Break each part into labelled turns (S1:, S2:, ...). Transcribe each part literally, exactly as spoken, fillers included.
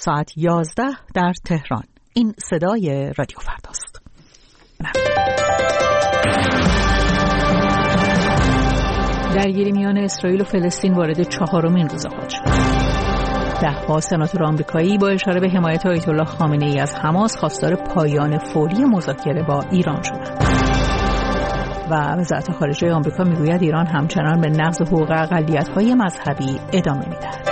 S1: ساعت یازده در تهران. این صدای رادیو فرداست. درگیری میان اسرائیل و فلسطین وارد چهارمین روز خود شد. ده‌ها سناتور آمریکایی با اشاره به حمایت آیت الله خامنه ای از حماس خواستار پایان فوری مذاکره با ایران شدند. و وزارت خارجه آمریکا میگوید ایران همچنان به نقض حقوق اقلیت‌های مذهبی ادامه می‌دهد.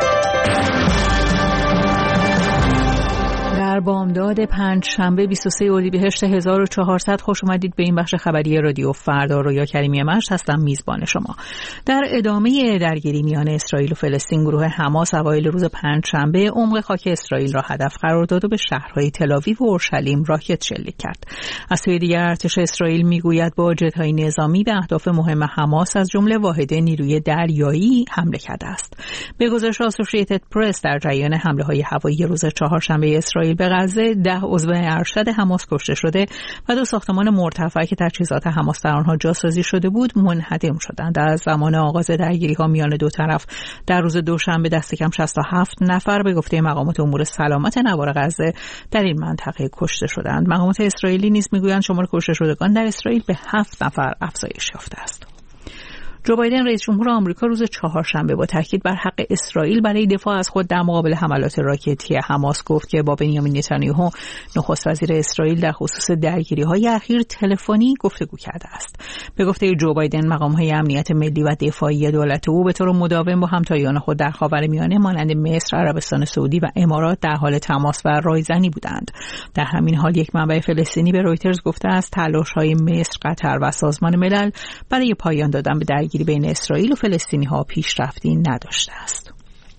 S1: در بامداد پنج شنبه بیست و سه اردیبهشت هزار و چهارصد خوش اومدید به این بخش خبری رادیو فردا. رویا کریمی مشت هستم، میزبان شما. در ادامه درگیری میان اسرائیل و فلسطین، گروه حماس اوایل روز پنج شنبه عمق خاک اسرائیل را هدف قرار داد و به شهرهای تل‌آویو و اورشلیم راکت شلیک کرد. از سوی دیگر ارتش اسرائیل میگوید با جت‌های نظامی به اهداف مهم حماس از جمله واحد نیروی دریایی حمله کرده است. به گزارش اسوسییتد پرس، در جریان حمله‌های هوایی روز چهارشنبه اسرائیل به غزه، ده عضو ارشد حماس کشته شده و دو ساختمان مرتفع که تجهیزات حماس در آنها جاسازی شده بود منهدم شدند. از زمان آغاز درگیری‌ها میان دو طرف در روز دوشنبه دست کم شصت و هفت نفر به گفته مقامات امور سلامت نوار غزه در این منطقه کشته شدند. مقامات اسرائیلی نیز میگویند شمار کشته شدگان در اسرائیل به هفت نفر افزایش یافته است. جو بایدن رئیس جمهور آمریکا روز چهارشنبه با تاکید بر حق اسرائیل برای دفاع از خود در مقابل حملات راکتی حماس گفت که با بنیامین نتانیاهو نخست وزیر اسرائیل در خصوص درگیری‌های اخیر تلفنی گفتگو کرده است. به گفته جو بایدن، مقام‌های امنیت ملی و دفاعی دولت او به طور مداوم با همتایان خود در خاورمیانه مانند مصر، عربستان سعودی و امارات در حال تماس و رایزنی بودند. در همین حال یک منبع فلسطینی به رویترز گفته است تلاش‌های مصر، قطر و سازمان ملل برای پایان دادن به درگیری بین اسرائیل و فلسطینی‌ها پیشرفتی نداشته است.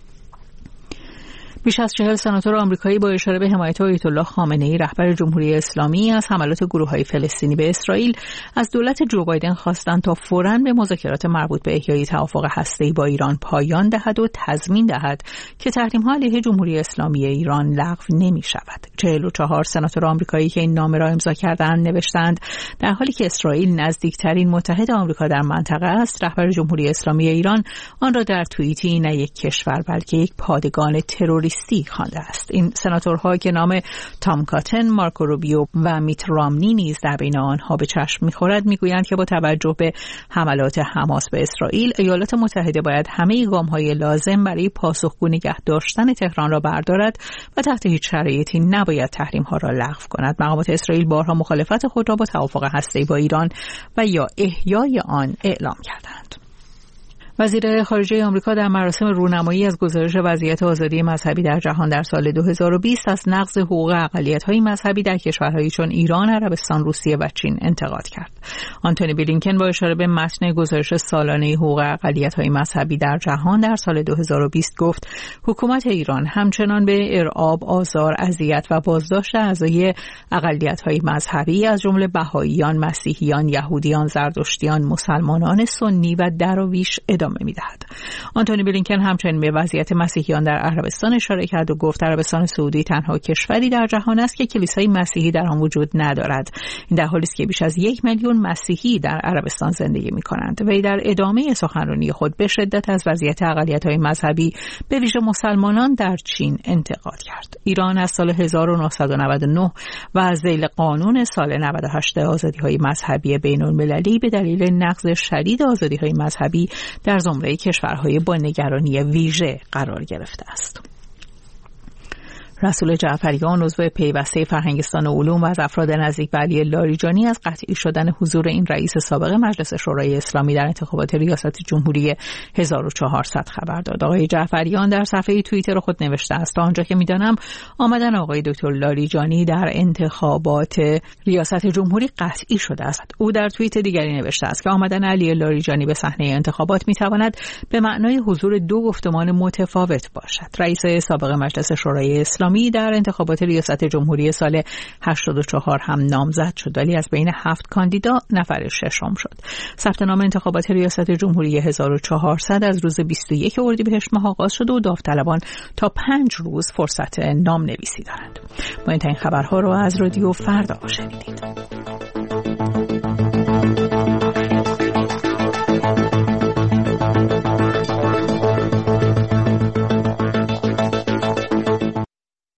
S1: بیش از چهل سناتور آمریکایی با اشاره به حمایت آیت الله خامنه ای رهبر جمهوری اسلامی از حملات گروه‌های فلسطینی به اسرائیل از دولت جو بایدن خواستند تا فوراً به مذاکرات مربوط به احیای توافق هسته‌ای با ایران پایان دهد و تضمین دهد که تحریم‌ها علیه جمهوری اسلامی ایران لغو نمی‌شود. چهل و چهار سناتور آمریکایی که این نامه را امضا کردند نوشتند در حالی که اسرائیل نزدیکترین متحد آمریکا در منطقه است، رهبر جمهوری اسلامی ایران آن را در توییتی نه یک کشور بلکه یک پادگان تروریستی خوانده است. این سناتورها که نام تام کاتن، مارکو روبیو و میت رامنی نیز در بین آنها به چشم می‌خورد، میگویند که با توجه به حملات حماس به اسرائیل، ایالات متحده باید همه گام‌های لازم برای پاسخگو نگه داشتن تهران را بردارد و تحت هیچ شرایطی نباید تحریم‌ها را لغو کند. مقامات اسرائیل بارها مخالفت خود را با توافق هسته‌ای با ایران و یا احیای آن اعلام کردند. وزیر خارجه آمریکا در مراسم رونمایی از گزارش وضعیت آزادی مذهبی در جهان در سال دو هزار و بیست از نقض حقوق اقلیت‌های مذهبی در کشورهایی چون ایران، عربستان، روسیه و چین انتقاد کرد. آنتونی بلینکن با اشاره به متن گزارش سالانه حقوق اقلیت‌های مذهبی در جهان در سال دو هزار و بیست گفت حکومت ایران همچنان به ارعاب، آزار، اذیت و بازداشت اعضای اقلیت‌های مذهبی از جمله بهائیان، مسیحیان، یهودیان، زرتشتیان، مسلمانان سنی و دراویش ادامه می‌دهد. آنتونی بلینکن همچنین به وضعیت مسیحیان در عربستان اشاره کرد و گفت عربستان سعودی تنها کشوری در جهان است که کلیسای مسیحی در آن وجود ندارد. این در حالی است که بیش از یک میلیون مسیحی در عربستان زندگی می‌کنند. وی در ادامه سخنرانی خود به شدت از وضعیت اقلیت‌های مذهبی به ویژه مسلمانان در چین انتقاد کرد. ایران از سال هزار و نهصد و نود و نه و از ذیل قانون سال نود و هشت آزادی‌های مذهبی بین‌المللی به دلیل نقض شدید آزادی‌های مذهبی در زمره کشورهای با نگرانی ویژه قرار گرفته است. رسول جعفریان، عضو پیوسته فرهنگستان علوم و از افراد نزدیک به علی لاریجانی، از قطعی شدن حضور این رئیس سابق مجلس شورای اسلامی در انتخابات ریاست جمهوری هزار و چهارصد خبر داد. آقای جعفریان در صفحه توییتر خود نوشته است: تا آنجا که می‌دانم آمدن آقای دکتر لاریجانی در انتخابات ریاست جمهوری قطعی شده است. او در توییت دیگری نوشته است که آمدن علی لاریجانی به صحنه انتخابات می‌تواند به معنای حضور دو گفتمان متفاوت باشد. رئیس سابق مجلس شورای اسلامی در انتخابات ریاست جمهوری سال هشتاد و چهار هم نامزد شد، ولی از بین هفت کاندیدا نفر ششم شد. ثبت نام انتخابات ریاست جمهوری هزار و چهارصد از روز بیست و یک اردیبهشت ماه آغاز شد و داوطلبان تا پنج روز فرصت نام نویسی دارند. ما این خبرها رو از رادیو فردا شنیدید.